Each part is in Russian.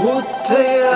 Будто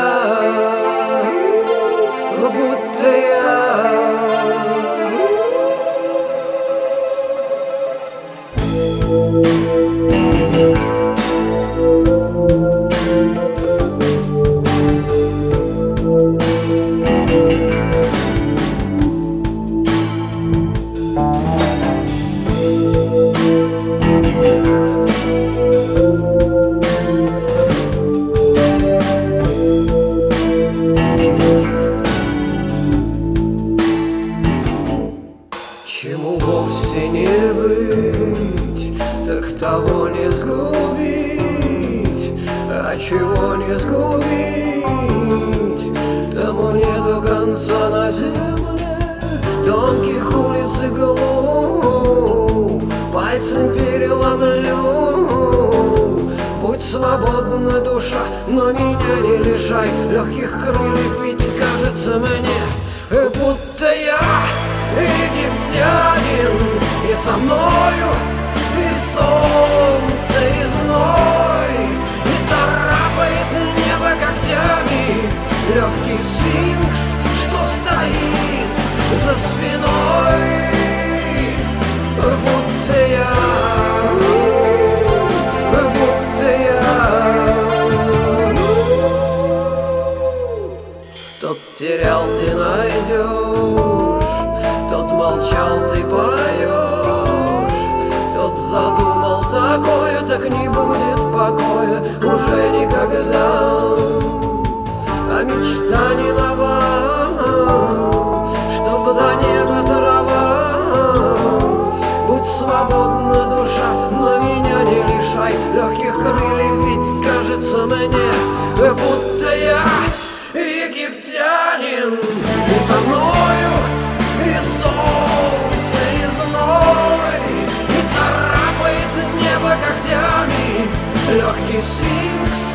чему вовсе не быть, так того не сгубить, а чего не сгубить, тому нету конца на земле. Тонких улиц и глубь пальцем переломлю. Будь свободна душа, но меня не лишай легких крыльев, ведь кажется мне, будто я египтянин, и со мною и солнце, и зной, и царапает небо когтями легкий сфинкс, что стоит за спиной. Будто я тот терял, ты найдешь, тот молчал, ты поешь, тот задумал такое, так не будет покоя уже никогда. А мечта не нова, чтоб до неба трава. Будь свободна душа, но меня не лишай легких крыльев, ведь кажется мне, будто я египтянин, и со мною и солнце, и зной, и царапает небо когтями легкий сфинкс,